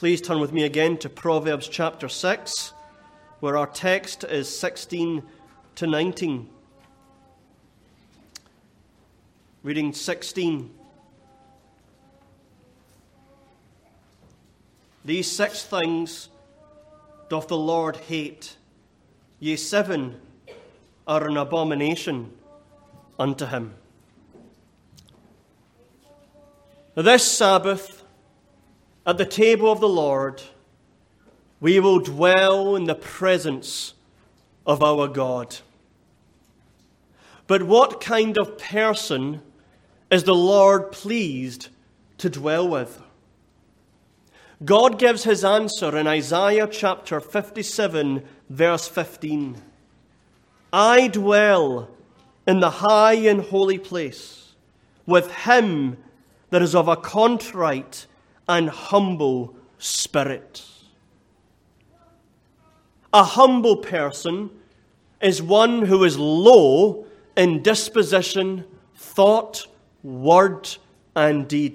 Please turn with me again to Proverbs chapter 6, where our text is 16 to 19. Reading 16. These 6 things doth the Lord hate, yea, 7 are an abomination unto him. This Sabbath, at the table of the Lord, we will dwell in the presence of our God. But what kind of person is the Lord pleased to dwell with? God gives his answer in Isaiah chapter 57, verse 15. I dwell in the high and holy place with him that is of a contrite and humble spirit. A humble person is one who is low in disposition, thought, word, and deed.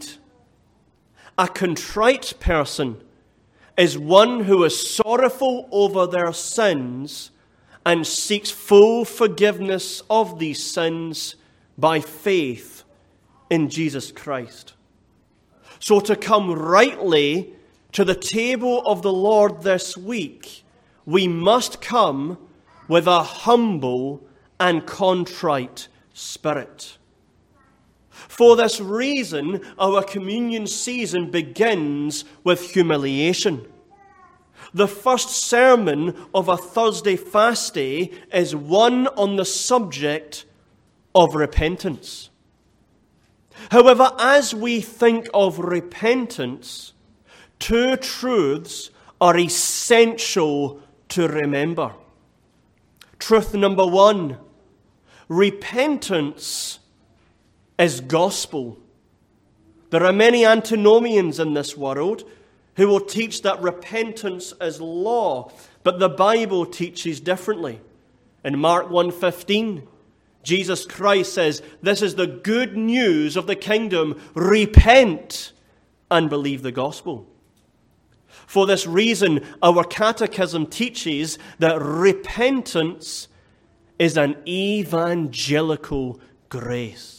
A contrite person is one who is sorrowful over their sins and seeks full forgiveness of these sins by faith in Jesus Christ. So to come rightly to the table of the Lord this week, we must come with a humble and contrite spirit. For this reason, our communion season begins with humiliation. The first sermon of a Thursday fast day is one on the subject of repentance. However, as we think of repentance, 2 truths are essential to remember. Truth number 1, repentance is gospel. There are many antinomians in this world who will teach that repentance is law, but the Bible teaches differently. In Mark 1:15, Jesus Christ says, this is the good news of the kingdom. Repent and believe the gospel. For this reason, our catechism teaches that repentance is an evangelical grace.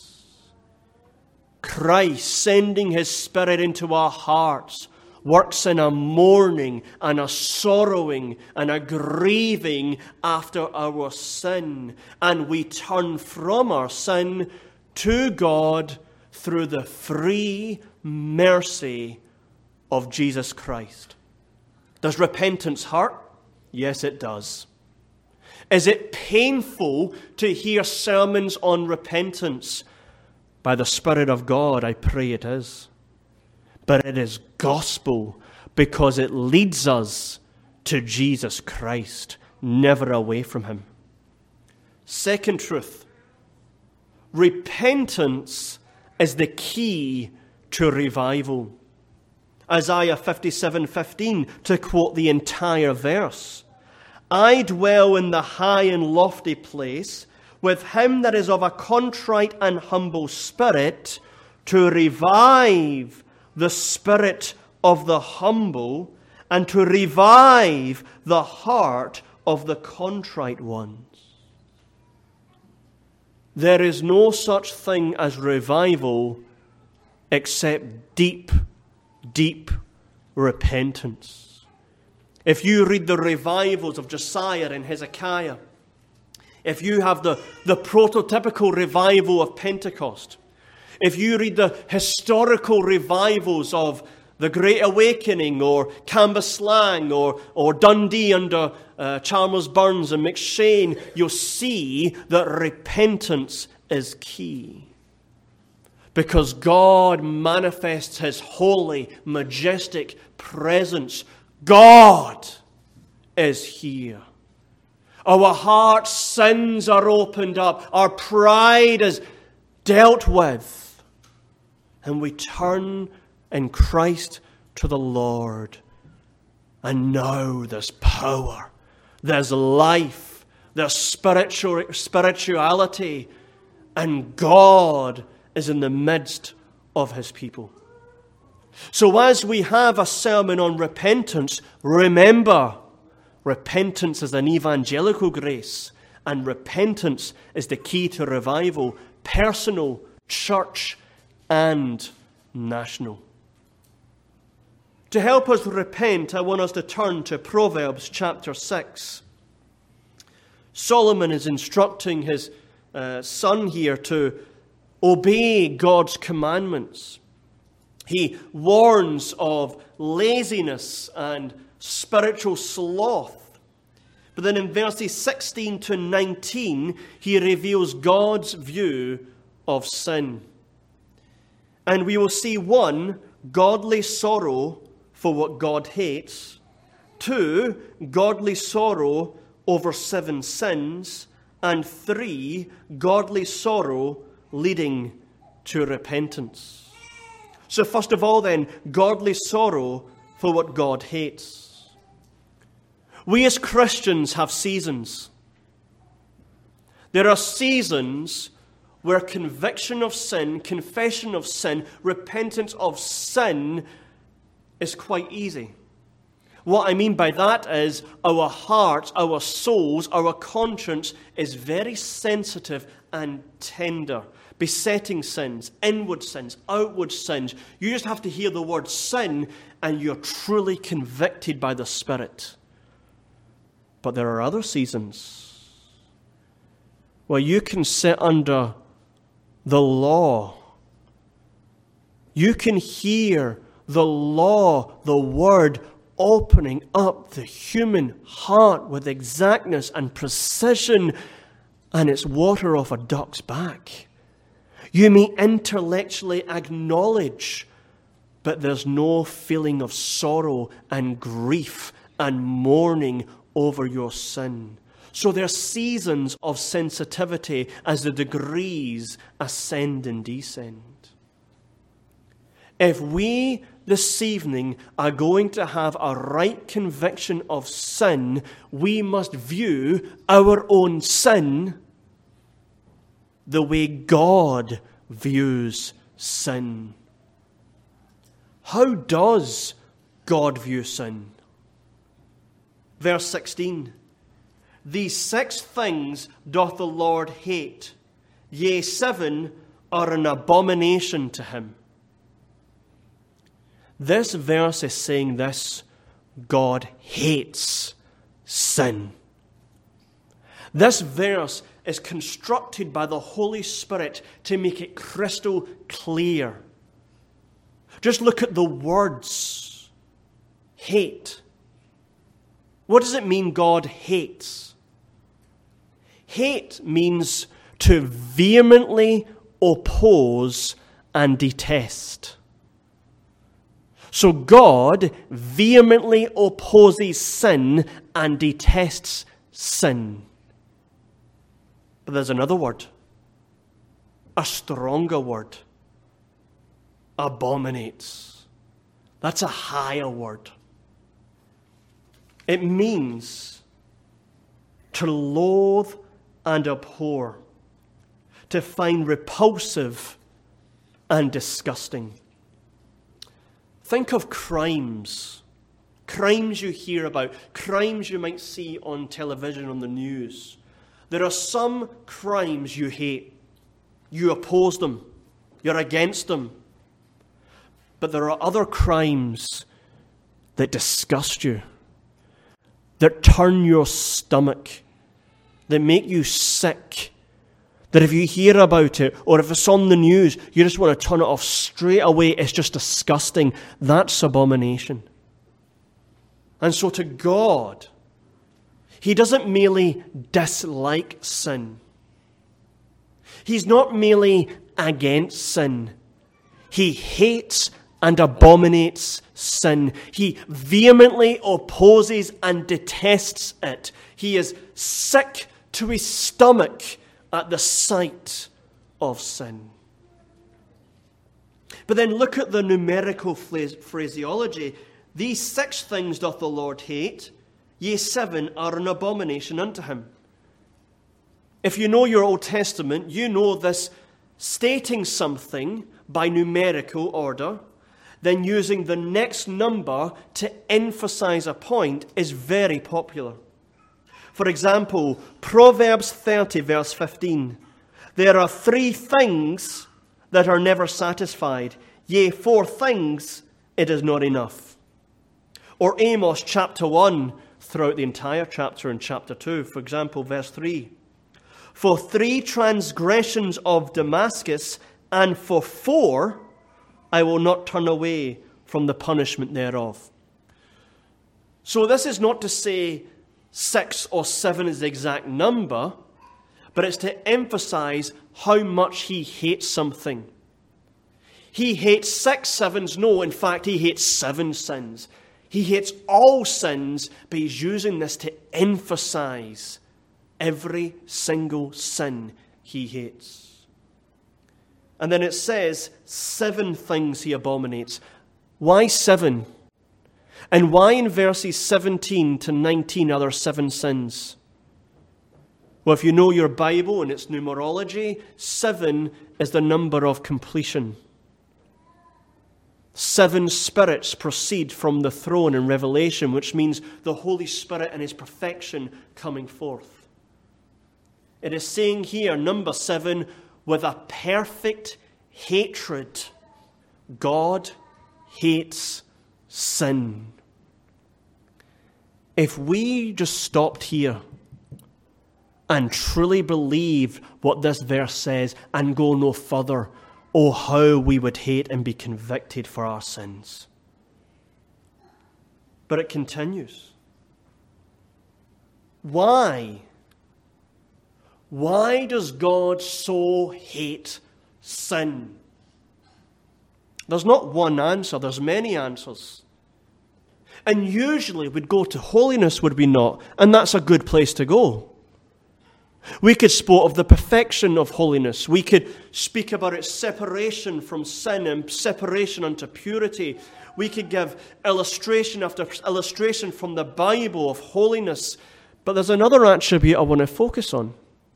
Christ, sending his Spirit into our hearts, works in a mourning and a sorrowing and a grieving after our sin. And we turn from our sin to God through the free mercy of Jesus Christ. Does repentance hurt? Yes, it does. Is it painful to hear sermons on repentance? By the Spirit of God, I pray it is. But it is gospel because it leads us to Jesus Christ, never away from him. Second truth, repentance is the key to revival. Isaiah 57:15, to quote the entire verse. I dwell in the high and lofty place with him that is of a contrite and humble spirit, to revive the spirit of the humble and to revive the heart of the contrite ones. There is no such thing as revival except deep, deep repentance. If you read the revivals of Josiah and Hezekiah, if you have the prototypical revival of Pentecost, if you read the historical revivals of the Great Awakening or Cambuslang or Dundee under Chalmers Burns and McShane, you'll see that repentance is key. Because God manifests his holy, majestic presence. God is here. Our heart's sins are opened up. Our pride is dealt with. And we turn in Christ to the Lord. And now there's power. There's life. There's spirituality. And God is in the midst of his people. So as we have a sermon on repentance, remember, repentance is an evangelical grace, and repentance is the key to revival, personal, church, and national. To help us repent, I want us to turn to Proverbs chapter 6. Solomon is instructing his son here to obey God's commandments. He warns of laziness and spiritual sloth. But then in verses 16 to 19, he reveals God's view of sin. And we will see 1, godly sorrow for what God hates. 2, godly sorrow over 7 sins. And 3, godly sorrow leading to repentance. So first of all then, godly sorrow for what God hates. We as Christians have seasons. There are seasons where conviction of sin, confession of sin, repentance of sin is quite easy. What I mean by that is our hearts, our souls, our conscience is very sensitive and tender. Besetting sins, inward sins, outward sins. You just have to hear the word sin and you're truly convicted by the Spirit. But there are other seasons where you can sit under the law. You can hear the law, the word, opening up the human heart with exactness and precision, and it's water off a duck's back. You may intellectually acknowledge, but there's no feeling of sorrow and grief and mourning over your sin. So there are seasons of sensitivity as the degrees ascend and descend. If we this evening are going to have a right conviction of sin, we must view our own sin the way God views sin. How does God view sin? Verse 16. These 6 things doth the Lord hate, yea, 7 are an abomination to him. This verse is saying this: God hates sin. This verse is constructed by the Holy Spirit to make it crystal clear. Just look at the words. Hate. What does it mean God hates? Hate means to vehemently oppose and detest. So God vehemently opposes sin and detests sin. But there's another word, a stronger word. Abominates. That's a higher word. It means to loathe and abhor, to find repulsive and disgusting. Think of crimes. Crimes you hear about, crimes you might see on television, on the news. There are some crimes you hate. You oppose them. You're against them. But there are other crimes that disgust you, that turn your stomach, that make you sick, that if you hear about it or if it's on the news, you just want to turn it off straight away. It's just disgusting. That's abomination. And so to God, He doesn't merely dislike sin. He's not merely against sin. He hates and abominates sin. He vehemently opposes and detests it. He is sick to his stomach at the sight of sin. But then look at the numerical phraseology. These 6 things doth the Lord hate, yea, 7 are an abomination unto him. If you know your Old Testament, you know this stating something by numerical order then using the next number to emphasize a point is very popular. For example, Proverbs 30, verse 15. There are 3 things that are never satisfied. Yea, 4 things it is not enough. Or Amos chapter 1, throughout the entire chapter in chapter 2. For example, verse 3. For 3 transgressions of Damascus, and for 4 I will not turn away from the punishment thereof. So this is not to say 6 or 7 is the exact number, but it's to emphasize how much he hates something. He hates 6 sevens. No, in fact, he hates 7 sins. He hates all sins, but he's using this to emphasize every single sin he hates. And then it says 7 things he abominates. Why 7? And why in verses 17 to 19 are there 7 sins? Well, if you know your Bible and its numerology, 7 is the number of completion. 7 spirits proceed from the throne in Revelation, which means the Holy Spirit and his perfection coming forth. It is saying here, number 7, with a perfect hatred, God hates sin. If we just stopped here and truly believed what this verse says and go no further, oh, how we would hate and be convicted for our sins. But it continues. Why? Why does God so hate sin? There's not one answer, there's many answers. And usually we'd go to holiness, would we not? And that's a good place to go. We could speak of the perfection of holiness. We could speak about its separation from sin and separation unto purity. We could give illustration after illustration from the Bible of holiness. But there's another attribute I want to focus on.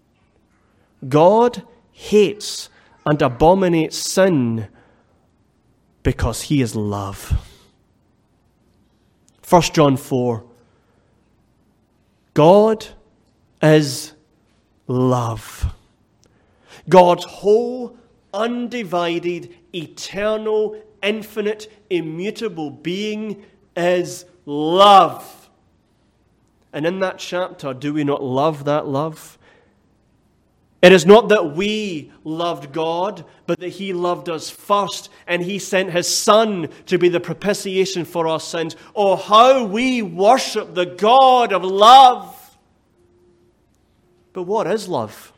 God hates and abominates sin because he is love. 1 John 4. God is love. God's whole, undivided, eternal, infinite, immutable being is love. And in that chapter, do we not love that love? It is not that we loved God, but that he loved us first, and he sent his Son to be the propitiation for our sins. Oh, how we worship the God of love! But what is love?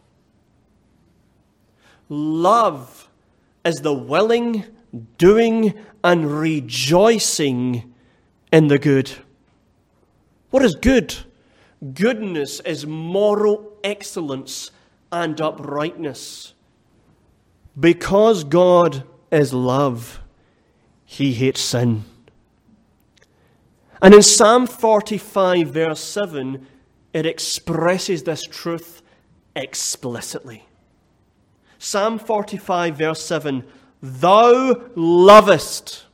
Love is the willing, doing, and rejoicing in the good. What is good? Goodness is moral excellence and uprightness. Because God is love, he hates sin. And in Psalm 45, verse 7, it expresses this truth explicitly. Psalm 45, verse 7, Thou lovest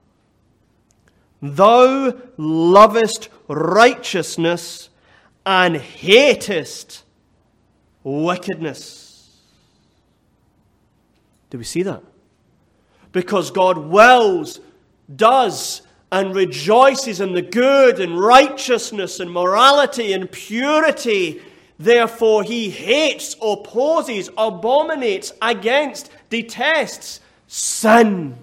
righteousness and hatest wickedness. Do we see that? Because God wills, does, and rejoices in the good and righteousness and morality and purity. Therefore, he hates, opposes, abominates, against, detests sin.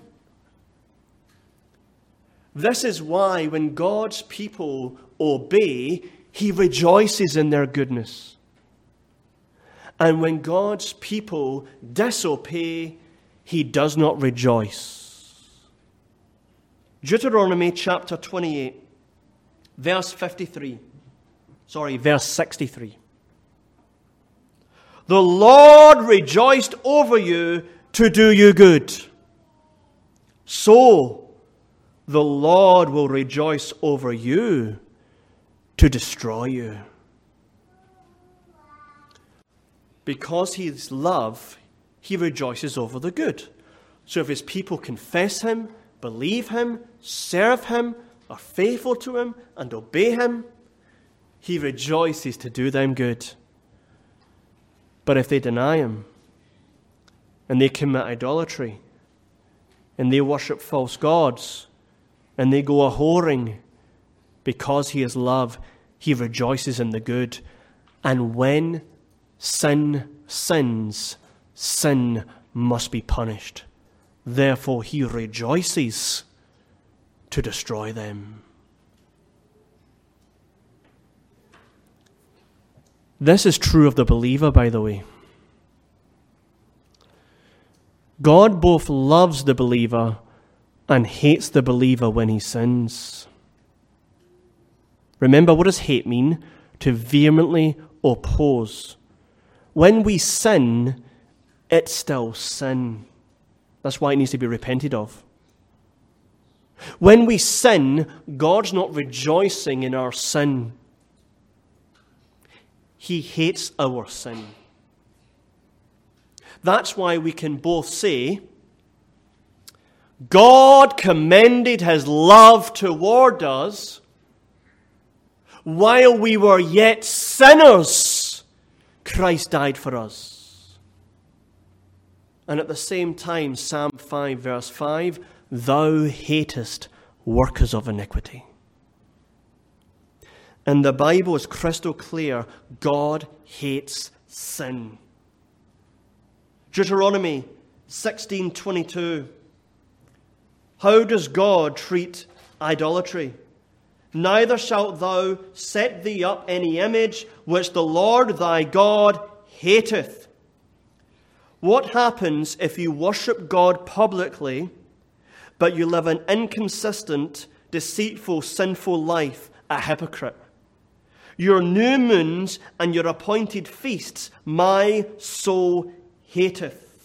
This is why when God's people obey, he rejoices in their goodness. And when God's people disobey, he does not rejoice. Deuteronomy chapter 28, verse 63. Verse 63. The Lord rejoiced over you to do you good. So the Lord will rejoice over you to destroy you. Because he is love, he rejoices over the good. So if his people confess him, believe him, serve him, are faithful to him, and obey him, he rejoices to do them good. But if they deny him, and they commit idolatry, and they worship false gods, and they go a-whoring, because he is love, he rejoices in the good. And when sin sins, sin must be punished. Therefore he rejoices to destroy them. This is true of the believer, by the way. God both loves the believer and hates the believer when he sins. Remember, what does hate mean? To vehemently oppose. When we sin, it's still sin. That's why it needs to be repented of. When we sin, God's not rejoicing in our sin. He hates our sin. That's why we can both say, God commended his love toward us while we were yet sinners. Christ died for us. And at the same time, Psalm 5 verse 5, thou hatest workers of iniquity. And the Bible is crystal clear. God hates sin. Deuteronomy 16:22. How does God treat idolatry? Neither shalt thou set thee up any image which the Lord thy God hateth. What happens if you worship God publicly, but you live an inconsistent, deceitful, sinful life, a hypocrite? Your new moons and your appointed feasts my soul hateth.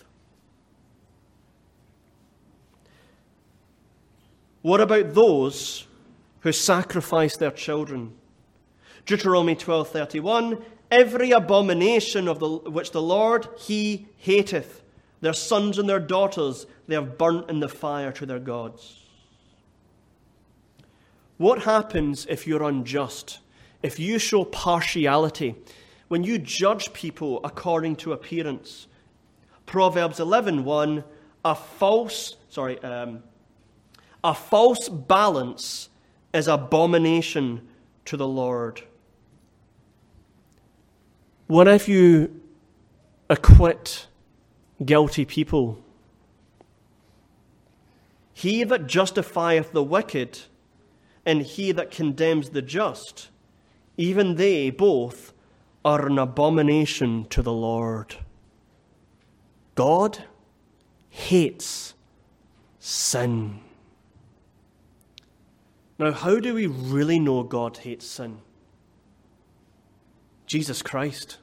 What about those who sacrifice their children? Deuteronomy 12:31, every abomination of which the Lord he hateth, their sons and their daughters they have burnt in the fire to their gods. What happens if you're unjust? If you show partiality, when you judge people according to appearance? Proverbs 11:1, a false balance is abomination to the Lord. What if you acquit guilty people? He that justifieth the wicked, and he that condemns the just, even they both are an abomination to the Lord. God hates sin. Now, how do we really know God hates sin? Jesus Christ.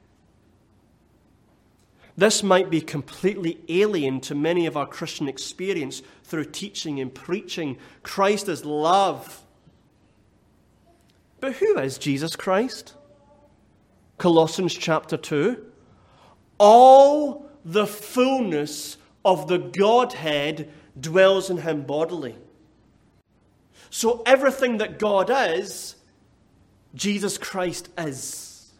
This might be completely alien to many of our Christian experience through teaching and preaching. Christ is love. But who is Jesus Christ? Colossians chapter 2. All the fullness of the Godhead dwells in him bodily. So everything that God is, Jesus Christ is.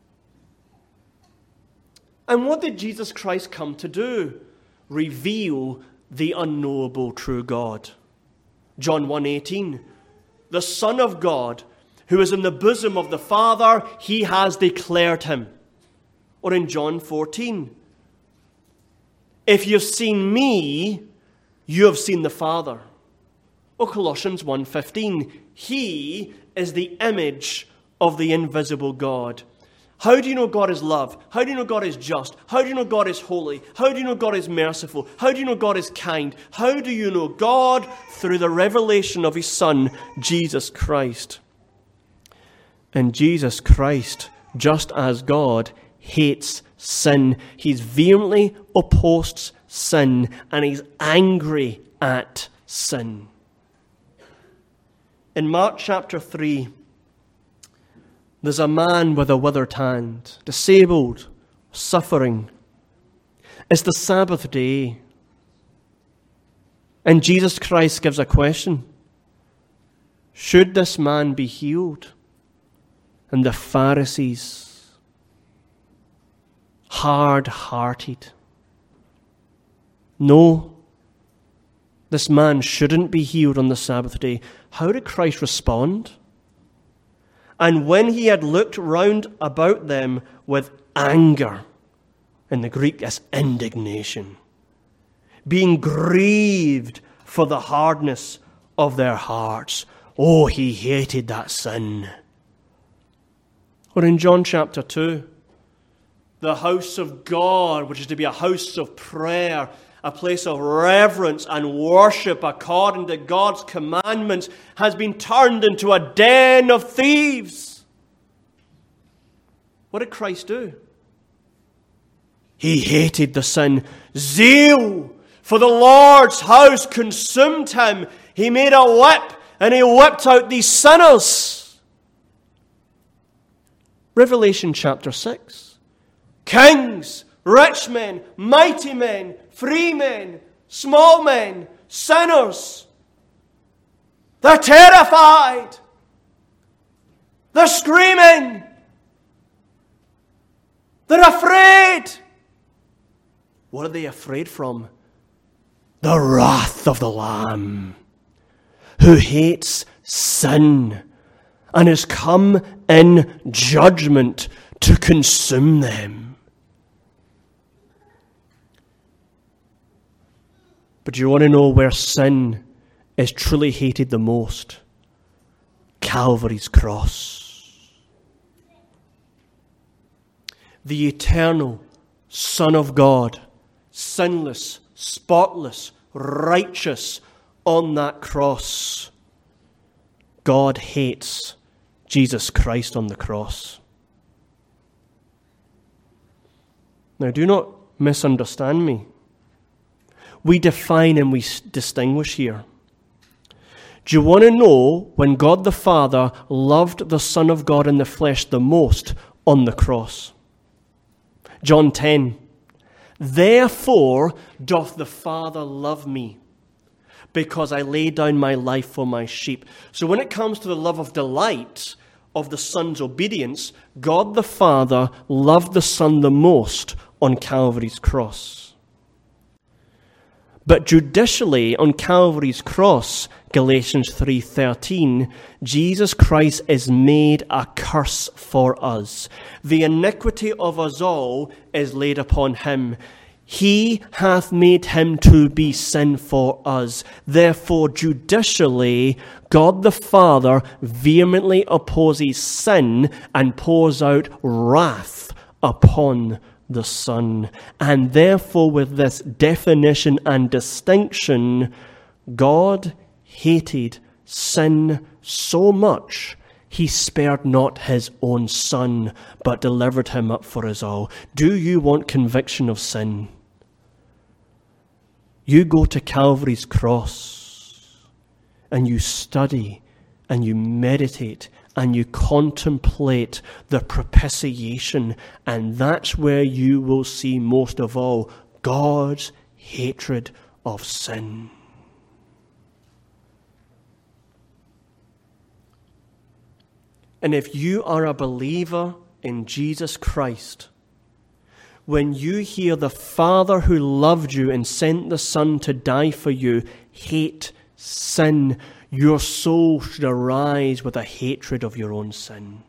And what did Jesus Christ come to do? Reveal the unknowable true God. John 1:18, the Son of God, who is in the bosom of the Father, he has declared him. Or in John 14, if you've seen me, you have seen the Father. Or Colossians 1:15, he is the image of the invisible God. How do you know God is love? How do you know God is just? How do you know God is holy? How do you know God is merciful? How do you know God is kind? How do you know God? Through the revelation of his Son, Jesus Christ. And Jesus Christ, just as God, hates sin. He's vehemently opposed sin, and he's angry at sin. In Mark chapter 3, there's a man with a withered hand, disabled, suffering. It's the Sabbath day. And Jesus Christ gives a question. Should this man be healed? And the Pharisees, hard-hearted. No, this man shouldn't be healed on the Sabbath day. How did Christ respond? And when he had looked round about them with anger, in the Greek is indignation, being grieved for the hardness of their hearts. Oh, he hated that sin. Or in John chapter 2, the house of God, which is to be a house of prayer, a place of reverence and worship according to God's commandments, has been turned into a den of thieves. What did Christ do? He hated the sin. Zeal for the Lord's house consumed him. He made a whip and he whipped out these sinners. Revelation chapter 6. Kings, rich men, mighty men, free men, small men, sinners. They're terrified. They're screaming. They're afraid. What are they afraid from? The wrath of the Lamb, who hates sin and has come in judgment to consume them. But do you want to know where sin is truly hated the most? Calvary's cross. The eternal Son of God, sinless, spotless, righteous, on that cross. God hates Jesus Christ on the cross. Now, do not misunderstand me. We define and we distinguish here. Do you want to know when God the Father loved the Son of God in the flesh the most? On the cross. John 10. Therefore doth the Father love me, because I lay down my life for my sheep. So when it comes to the love of delight of the Son's obedience, God the Father loved the Son the most on Calvary's cross. But judicially on Calvary's cross, Galatians 3:13, Jesus Christ is made a curse for us. The iniquity of us all is laid upon him. He hath made him to be sin for us. Therefore, judicially, God the Father vehemently opposes sin and pours out wrath upon the Son. And therefore, with this definition and distinction, God hated sin so much, he spared not his own Son, but delivered him up for us all. Do you want conviction of sin? You go to Calvary's cross and you study and you meditate and you contemplate the propitiation, and that's where you will see most of all God's hatred of sin. And if you are a believer in Jesus Christ, when you hear the Father who loved you and sent the Son to die for you hate sin, your soul should arise with a hatred of your own sin.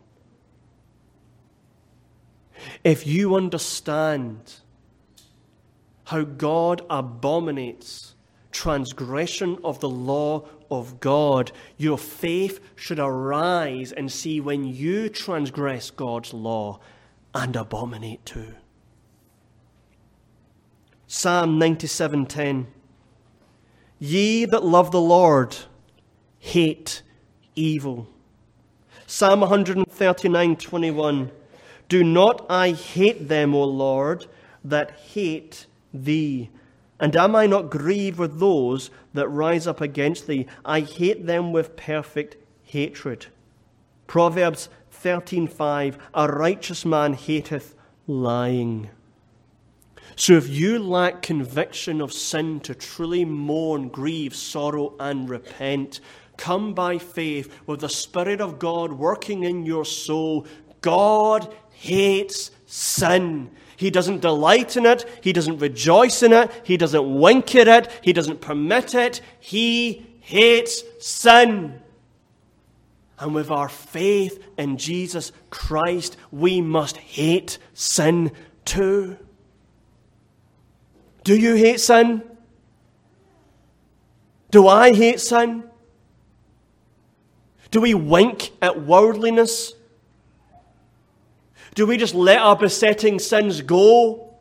If you understand how God abominates transgression of the law of God, your faith should arise and see when you transgress God's law and abominate too. Psalm 97:10. Ye that love the Lord hate evil. Psalm 139:21. Do not I hate them, O Lord, that hate thee? And am I not grieved with those that rise up against thee? I hate them with perfect hatred. Proverbs 13:5. A righteous man hateth lying. So if you lack conviction of sin to truly mourn, grieve, sorrow, and repent, come by faith with the Spirit of God working in your soul. God hates sin. He doesn't delight in it. He doesn't rejoice in it. He doesn't wink at it. He doesn't permit it. He hates sin. And with our faith in Jesus Christ, we must hate sin too. Do you hate sin? Do I hate sin? Do we wink at worldliness? Do we just let our besetting sins go?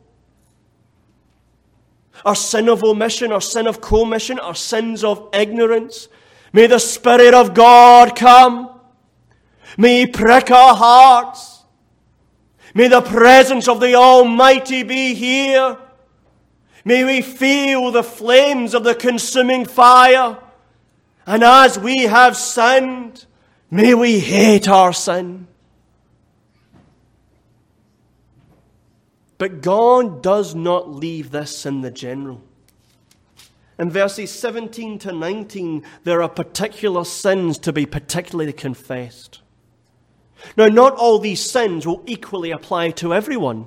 Our sin of omission, our sin of commission, our sins of ignorance. May the Spirit of God come. May He prick our hearts. May the presence of the Almighty be here. May we feel the flames of the consuming fire. And as we have sinned, may we hate our sin. But God does not leave this in the general. In verses 17 to 19, there are particular sins to be particularly confessed. Now, not all these sins will equally apply to everyone.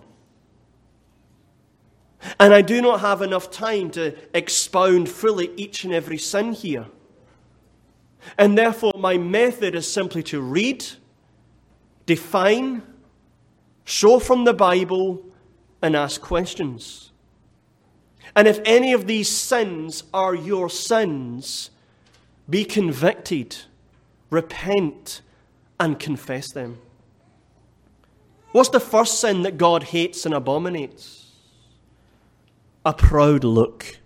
And I do not have enough time to expound fully each and every sin here. And therefore, my method is simply to read, define, show from the Bible, and ask questions. And if any of these sins are your sins, be convicted, repent, and confess them. What's the first sin that God hates and abominates? A proud look.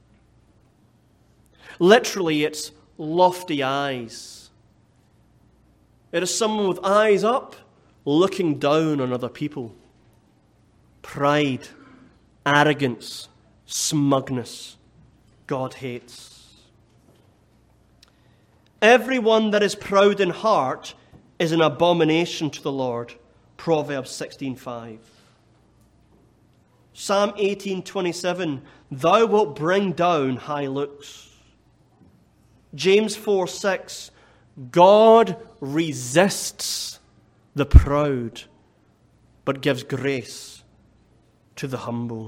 Literally, it's lofty eyes. It is someone with eyes up, looking down on other people. Pride, arrogance, smugness. God hates. Everyone that is proud in heart is an abomination to the Lord. Proverbs 16:5. Psalm 18:27, thou wilt bring down high looks. James 4:6, God resists the proud, but gives grace to the humble.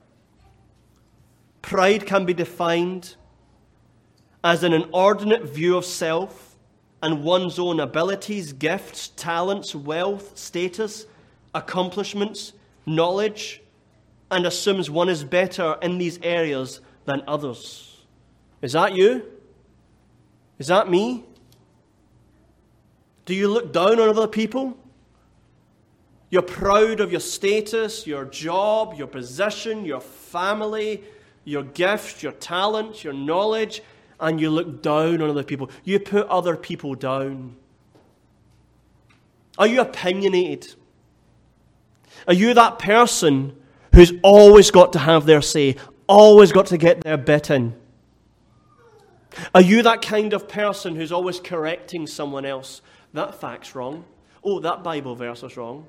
Pride can be defined as an inordinate view of self and one's own abilities, gifts, talents, wealth, status, accomplishments, knowledge, and assumes one is better in these areas than others. Is that you? Is that me? Do you look down on other people? You're proud of your status, your job, your position, your family, your gifts, your talents, your knowledge, and you look down on other people. You put other people down. Are you opinionated? Are you that person who's always got to have their say, always got to get their bit in? Are you that kind of person who's always correcting someone else? That fact's wrong. Oh, that Bible verse is wrong.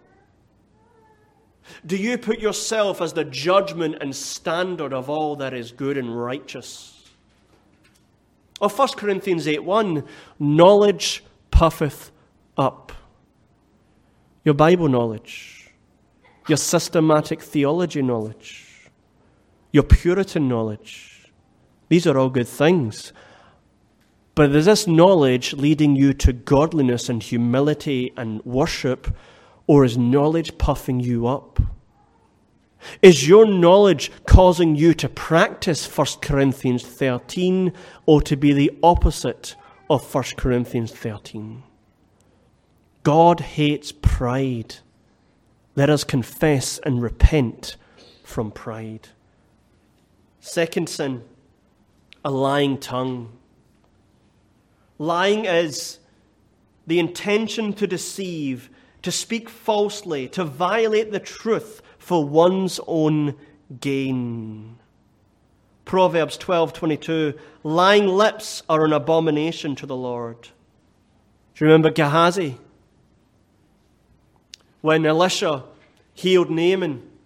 Do you put yourself as the judgment and standard of all that is good and righteous? Or 1 Corinthians 8:1, knowledge puffeth up. Your Bible knowledge, your systematic theology knowledge, your Puritan knowledge. These are all good things. But is this knowledge leading you to godliness and humility and worship, or is knowledge puffing you up? Is your knowledge causing you to practice 1 Corinthians 13, or to be the opposite of 1 Corinthians 13? God hates pride. Let us confess and repent from pride. Second sin, a lying tongue. Lying is the intention to deceive, to speak falsely, to violate the truth for one's own gain. Proverbs 12:22, lying lips are an abomination to the Lord. Do you remember Gehazi? When Elisha healed Naaman,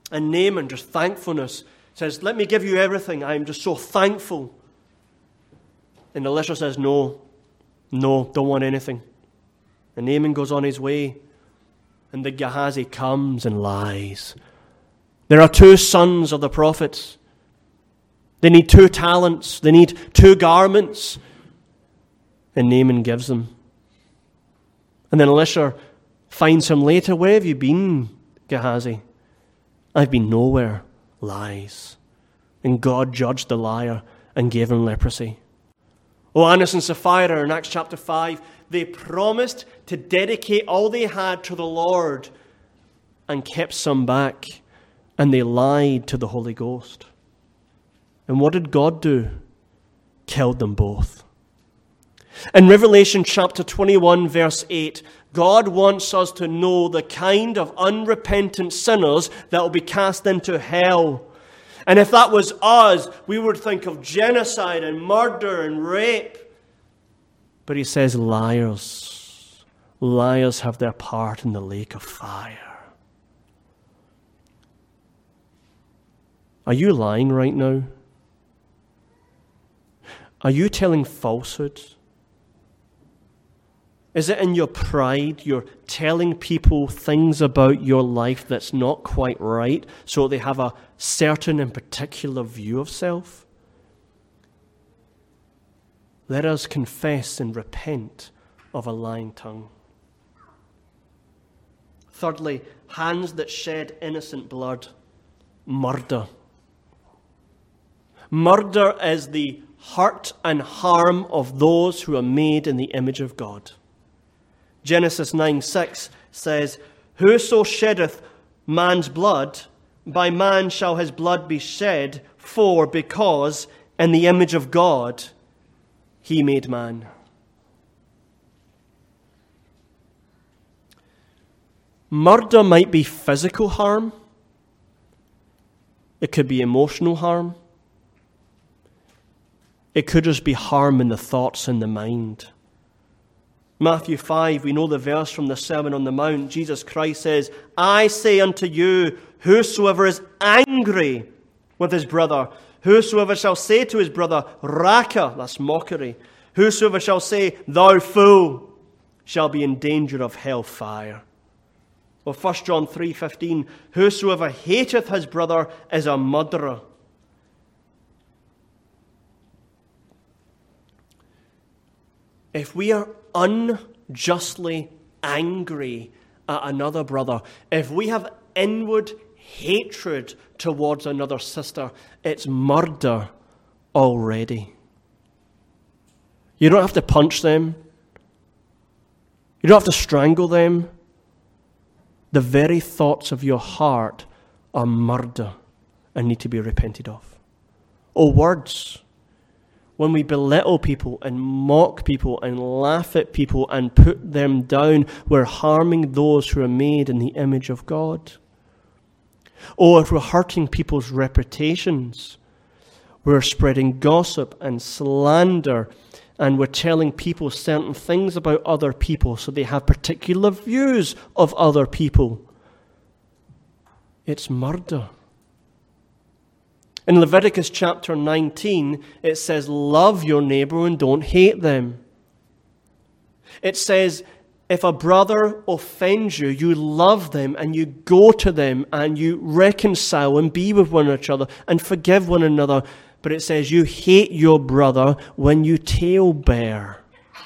And Naaman, just thankfulness, says, let me give you everything. I'm just so thankful. And Elisha says, no, don't want anything. And Naaman goes on his way. And the Gehazi comes and lies. There are 2 sons of the prophets. They need 2 talents. They need 2 garments. And Naaman gives them. And then Elisha finds him later. Where have you been, Gehazi? I've been nowhere. Lies. And God judged the liar and gave him leprosy. Ananias and Sapphira in Acts chapter 5, they promised to dedicate all they had to the Lord and kept some back. And they lied to the Holy Ghost. And what did God do? Killed them both. In Revelation chapter 21, verse 8, God wants us to know the kind of unrepentant sinners that will be cast into hell. And if that was us, we would think of genocide and murder and rape. But he says liars. Liars have their part in the lake of fire. Are you lying right now? Are you telling falsehood? Is it in your pride you're telling people things about your life that's not quite right so they have a certain and particular view of self? Let us confess and repent of a lying tongue. Thirdly, hands that shed innocent blood. Murder. Murder is the hurt and harm of those who are made in the image of God. Genesis 9:6 says, whoso sheddeth man's blood, by man shall his blood be shed, because in the image of God he made man. Murder might be physical harm. It could be emotional harm. It could just be harm in the thoughts and the mind. Matthew 5, we know the verse from the Sermon on the Mount. Jesus Christ says, I say unto you, whosoever is angry with his brother, whosoever shall say to his brother, Raka, that's mockery, whosoever shall say, thou fool, shall be in danger of hell fire. Or 1 John 3:15, whosoever hateth his brother is a murderer. If we are unjustly angry at another brother, if we have inward hatred towards another sister, it's murder already. You don't have to punch them. You don't have to strangle them. The very thoughts of your heart are murder and need to be repented of. Oh, words. When we belittle people and mock people and laugh at people and put them down, we're harming those who are made in the image of God. Or if we're hurting people's reputations, we're spreading gossip and slander, and we're telling people certain things about other people so they have particular views of other people. It's murder. In Leviticus chapter 19, it says, love your neighbor and don't hate them. It says, if a brother offends you, you love them and you go to them and you reconcile and be with one another and forgive one another. But it says, you hate your brother when you talebear.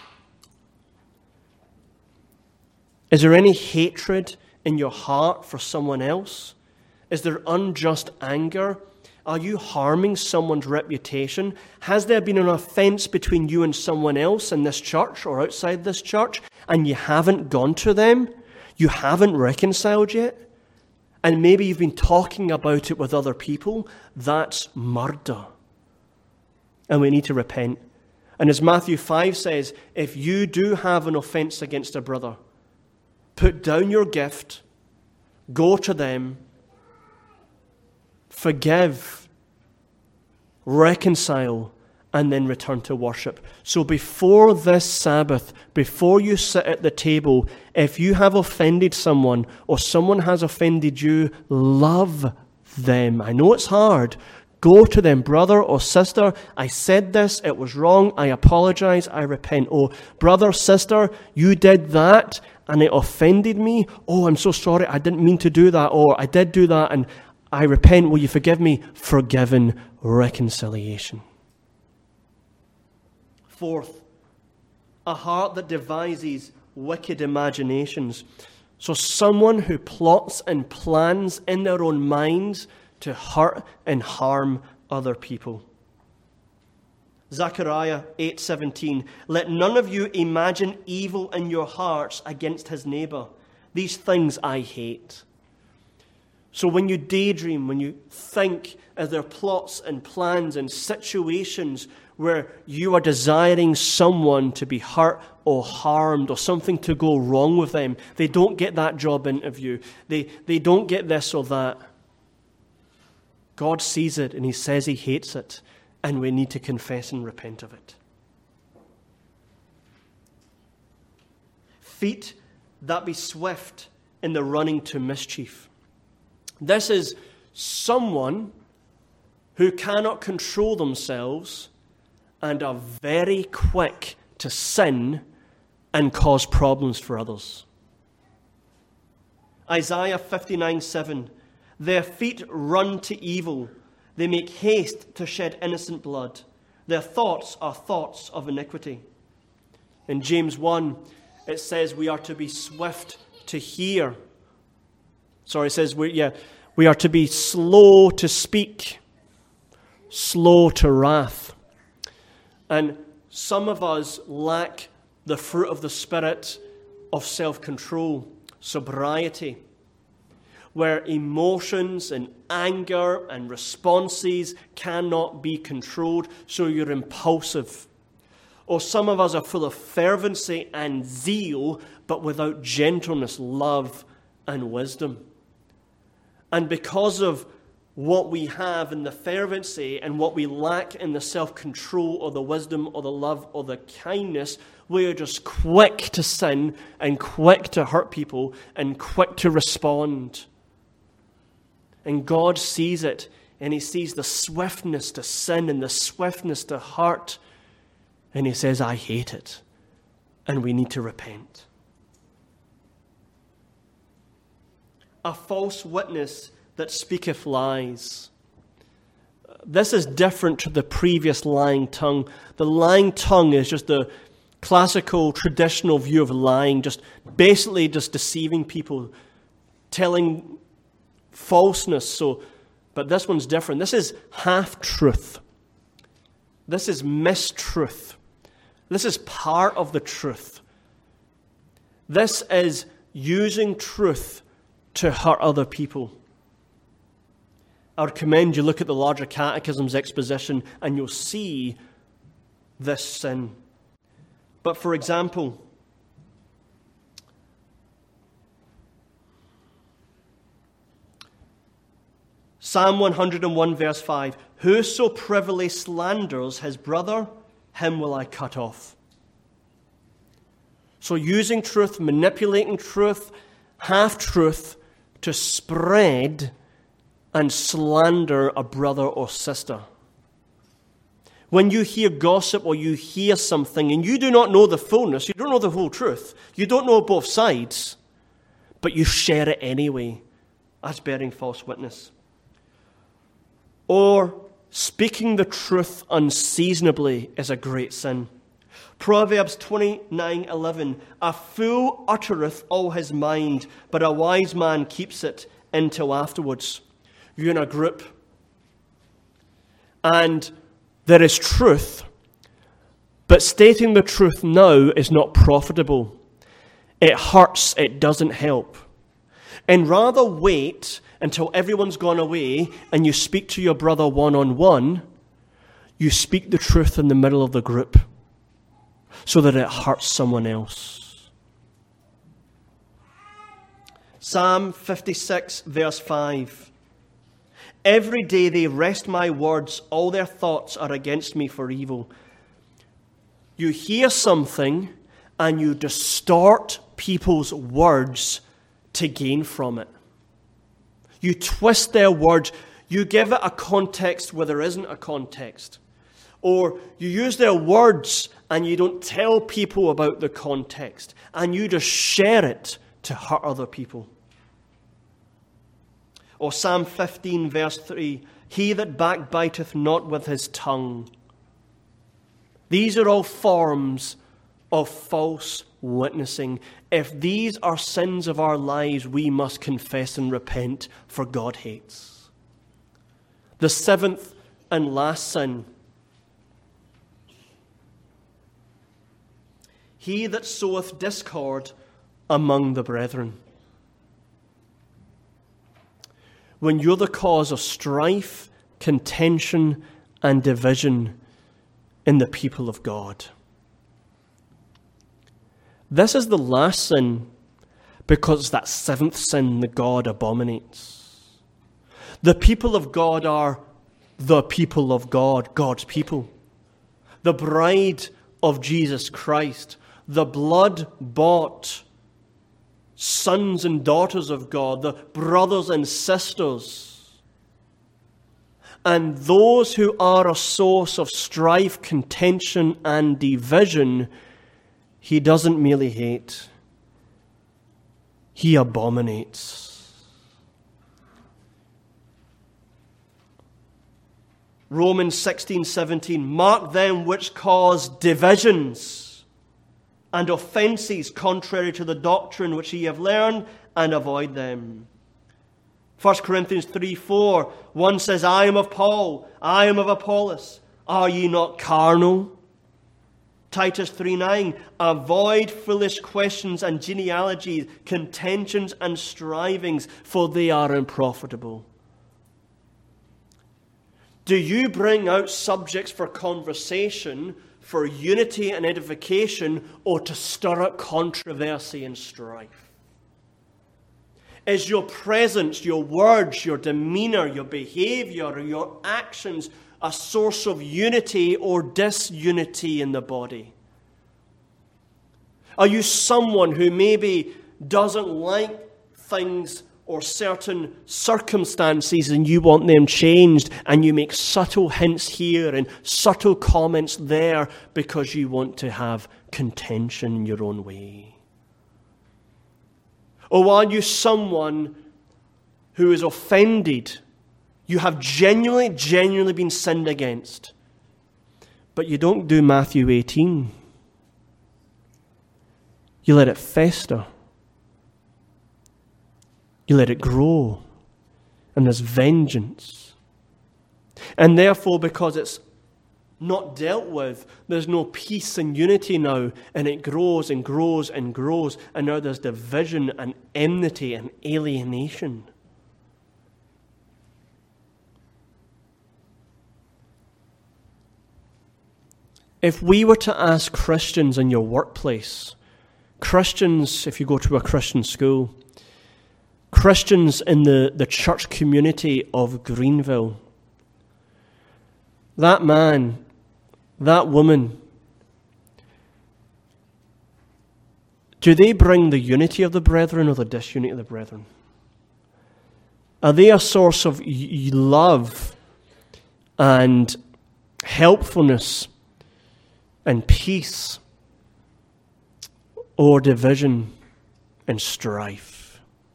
Is there any hatred in your heart for someone else? Is there unjust anger? Are you harming someone's reputation? Has there been an offense between you and someone else in this church or outside this church, and you haven't gone to them? You haven't reconciled yet? And maybe you've been talking about it with other people? That's murder. And we need to repent. And as Matthew 5 says, if you do have an offense against a brother, put down your gift, go to them, forgive, reconcile, and then return to worship. So before this Sabbath, before you sit at the table, if you have offended someone or someone has offended you, love them. I know it's hard. Go to them, brother or sister. I said this. It was wrong. I apologize. I repent. Oh, brother, sister, you did that and it offended me. Oh, I'm so sorry. I didn't mean to do that. Or I did do that and I repent. Will you forgive me? Forgiven reconciliation. Fourth, a heart that devises wicked imaginations. So someone who plots and plans in their own minds to hurt and harm other people. Zechariah 8:17, let none of you imagine evil in your hearts against his neighbor. These things I hate. So when you daydream, when you think, as there are plots and plans and situations where you are desiring someone to be hurt or harmed or something to go wrong with them, they don't get that job interview, they don't get this or that. God sees it and he says he hates it, and we need to confess and repent of it. Feet that be swift in the running to mischief. This is someone who cannot control themselves and are very quick to sin and cause problems for others. Isaiah 59:7, their feet run to evil. They make haste to shed innocent blood. Their thoughts are thoughts of iniquity. In James 1, it says we are to be swift to hear. Sorry, it says we are to be slow to speak, slow to wrath. And some of us lack the fruit of the Spirit of self-control, sobriety, where emotions and anger and responses cannot be controlled, so you're impulsive. Or some of us are full of fervency and zeal, but without gentleness, love, and wisdom. And because of what we have in the fervency and what we lack in the self-control or the wisdom or the love or the kindness, we are just quick to sin and quick to hurt people and quick to respond. And God sees it, and he sees the swiftness to sin and the swiftness to hurt. And he says, I hate it, and we need to repent. A false witness that speaketh lies. This is different to the previous lying tongue. The lying tongue is just the classical, traditional view of lying, just basically just deceiving people, telling falseness. But this one's different. This is half-truth. This is mistruth. This is part of the truth. This is using truth to hurt other people. I would commend you look at the larger catechism's exposition and you'll see this sin. But for example, Psalm 101 verse 5, whoso privily slanders his brother, him will I cut off. So using truth, manipulating truth, half-truth to spread and slander a brother or sister. When you hear gossip or you hear something and you do not know the fullness, you don't know the whole truth, you don't know both sides, but you share it anyway, that's bearing false witness. Or speaking the truth unseasonably is a great sin. Proverbs 29:11, a fool uttereth all his mind, but a wise man keeps it until afterwards. You're in a group, and there is truth, but stating the truth now is not profitable. It hurts, it doesn't help. And rather wait until everyone's gone away and you speak to your brother one-on-one, you speak the truth in the middle of the group so that it hurts someone else. Psalm 56 verse 5. Every day they wrest my words, all their thoughts are against me for evil. You hear something and you distort people's words to gain from it. You twist their words. You give it a context where there isn't a context. Or you use their words and you don't tell people about the context. And you just share it to hurt other people. Or Psalm 15 verse 3, he that backbiteth not with his tongue. These are all forms of false witnessing. If these are sins of our lives, we must confess and repent, for God hates. The seventh and last sin. He that soweth discord among the brethren. When you're the cause of strife, contention, and division in the people of God. This is the last sin because it's that seventh sin that God abominates. The people of God are the people of God, God's people. The bride of Jesus Christ, the blood-bought sons and daughters of God, the brothers and sisters. And those who are a source of strife, contention, and division, he doesn't merely hate, he abominates. Romans 16:17, mark them which cause divisions and offences contrary to the doctrine which ye have learned, and avoid them. 1 Corinthians 3:4, one says, I am of Paul, I am of Apollos. Are ye not carnal? Titus 3:9, avoid foolish questions and genealogies, contentions and strivings, for they are unprofitable. Do you bring out subjects for conversation, for unity and edification, or to stir up controversy and strife? Is your presence, your words, your demeanor, your behavior, or your actions a source of unity or disunity in the body? Are you someone who maybe doesn't like things or certain circumstances and you want them changed, and you make subtle hints here and subtle comments there because you want to have contention in your own way? Or are you someone who is offended? You have genuinely been sinned against, but you don't do Matthew 18. You let it fester. You let it grow. And there's vengeance. And therefore, because it's not dealt with, there's no peace and unity now, and it grows and grows and grows, and now there's division and enmity and alienation. If we were to ask Christians in your workplace, Christians if you go to a Christian school, Christians in the church community of Greenville, that man, that woman, do they bring the unity of the brethren or the disunity of the brethren? Are they a source of love and helpfulness and peace, or division and strife?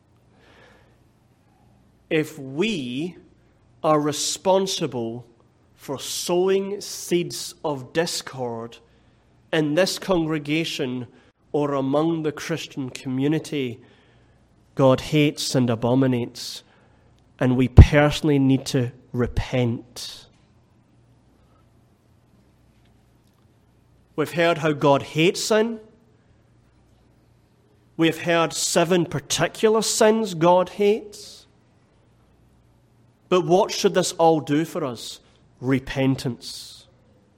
If we are responsible for sowing seeds of discord in this congregation or among the Christian community, God hates and abominates, and we personally need to repent. We've heard how God hates sin. We've heard 7 particular sins God hates. But what should this all do for us? Repentance.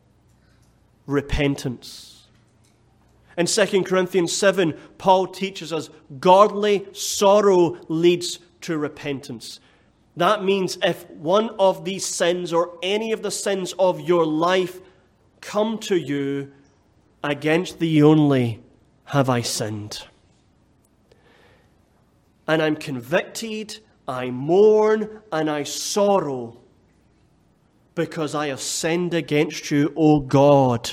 Repentance. In 2 Corinthians 7, Paul teaches us godly sorrow leads to repentance. That means if one of these sins or any of the sins of your life come to you, against thee only have I sinned. And I'm convicted, I mourn and I sorrow because I have sinned against you, O God.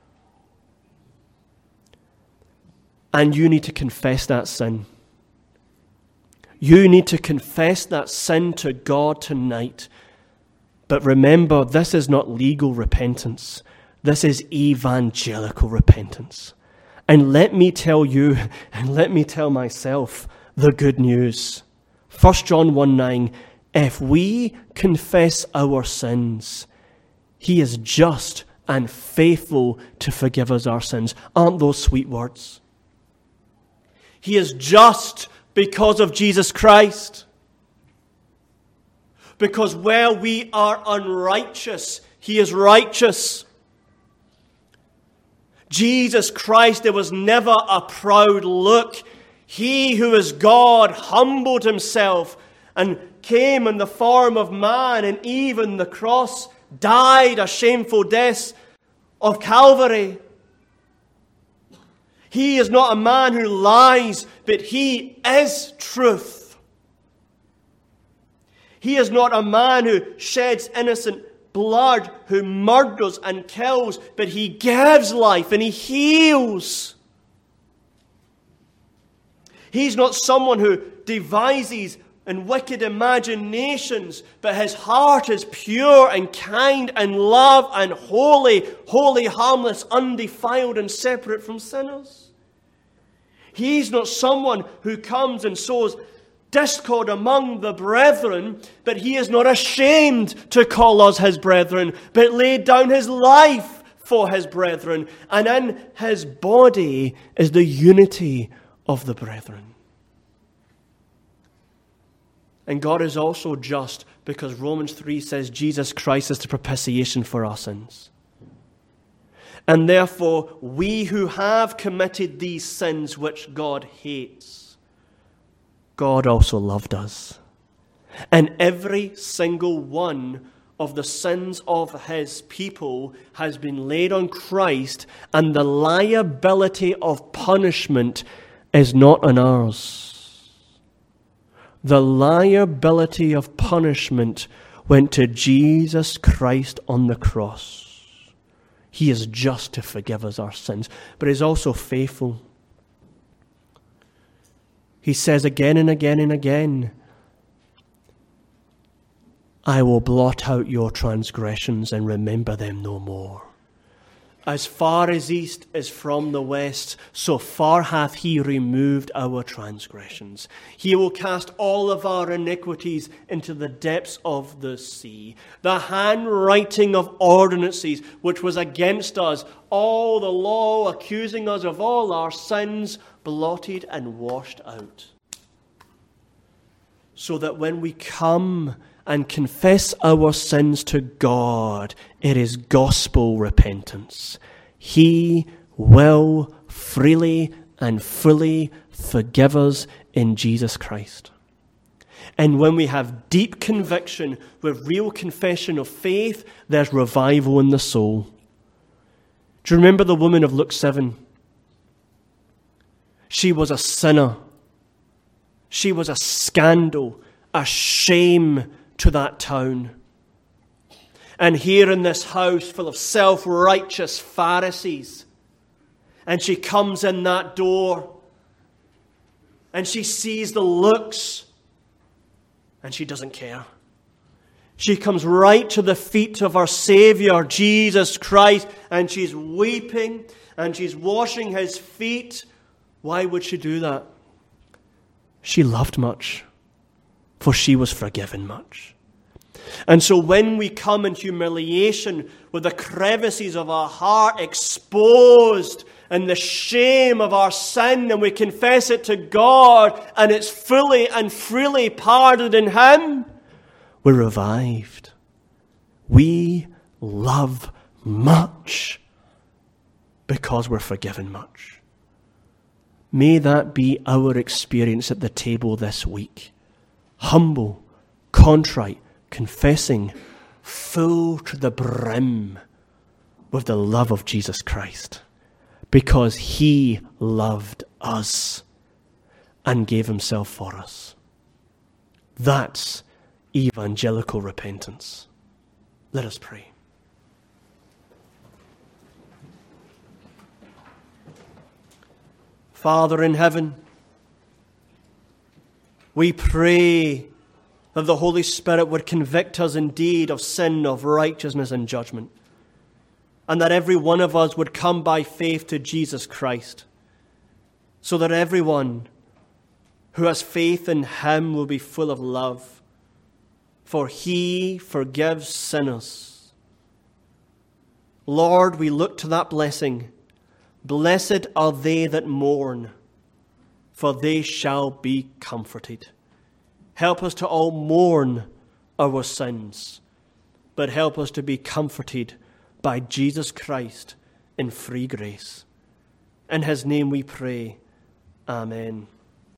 And you need to confess that sin. You need to confess that sin to God tonight. But remember, this is not legal repentance. This is evangelical repentance. And let me tell you, and let me tell myself, the good news. 1 John 1:9, if we confess our sins, he is just and faithful to forgive us our sins. Aren't those sweet words? He is just because of Jesus Christ. Because where we are unrighteous, he is righteous. Jesus Christ, there was never a proud look. He who is God humbled himself and came in the form of man, and even the cross, died a shameful death of Calvary. He is not a man who lies, but he is truth. He is not a man who sheds innocent blood, who murders and kills, but he gives life and he heals. He's not someone who devises in wicked imaginations, but his heart is pure and kind and love and holy, holy, harmless, undefiled and separate from sinners. He's not someone who comes and sows discord among the brethren, but he is not ashamed to call us his brethren, but laid down his life for his brethren, and in his body is the unity of the brethren. And God is also just because Romans 3 says Jesus Christ is the propitiation for our sins. And therefore, we who have committed these sins which God hates, God also loved us. And every single one of the sins of his people has been laid on Christ, and the liability of punishment is not on ours. The liability of punishment went to Jesus Christ on the cross. He is just to forgive us our sins, but he's also faithful. He says again and again and again, I will blot out your transgressions and remember them no more. As far as east is from the west, so far hath he removed our transgressions. He will cast all of our iniquities into the depths of the sea. The handwriting of ordinances, which was against us, all the law accusing us of all our sins, blotted and washed out. So that when we come and confess our sins to God, it is gospel repentance. He will freely and fully forgive us in Jesus Christ. And when we have deep conviction with real confession of faith, there's revival in the soul. Do you remember the woman of Luke 7? She was a sinner. She was a scandal, a shame to that town. And here in this house full of self-righteous Pharisees, and she comes in that door, and she sees the looks, and she doesn't care. She comes right to the feet of our Savior, Jesus Christ, and she's weeping, and she's washing his feet. Why would she do that? She loved much, for she was forgiven much. And so when we come in humiliation with the crevices of our heart exposed and the shame of our sin, and we confess it to God, and it's fully and freely pardoned in him, we're revived. We love much because we're forgiven much. May that be our experience at the table this week. Humble, contrite, confessing, full to the brim with the love of Jesus Christ, because he loved us and gave himself for us. That's evangelical repentance. Let us pray. Father in heaven, we pray that the Holy Spirit would convict us indeed of sin, of righteousness and judgment, and that every one of us would come by faith to Jesus Christ, so that everyone who has faith in him will be full of love, for he forgives sinners. Lord, we look to that blessing. Blessed are they that mourn, for they shall be comforted. Help us to all mourn our sins, but help us to be comforted by Jesus Christ in free grace. In his name we pray. Amen.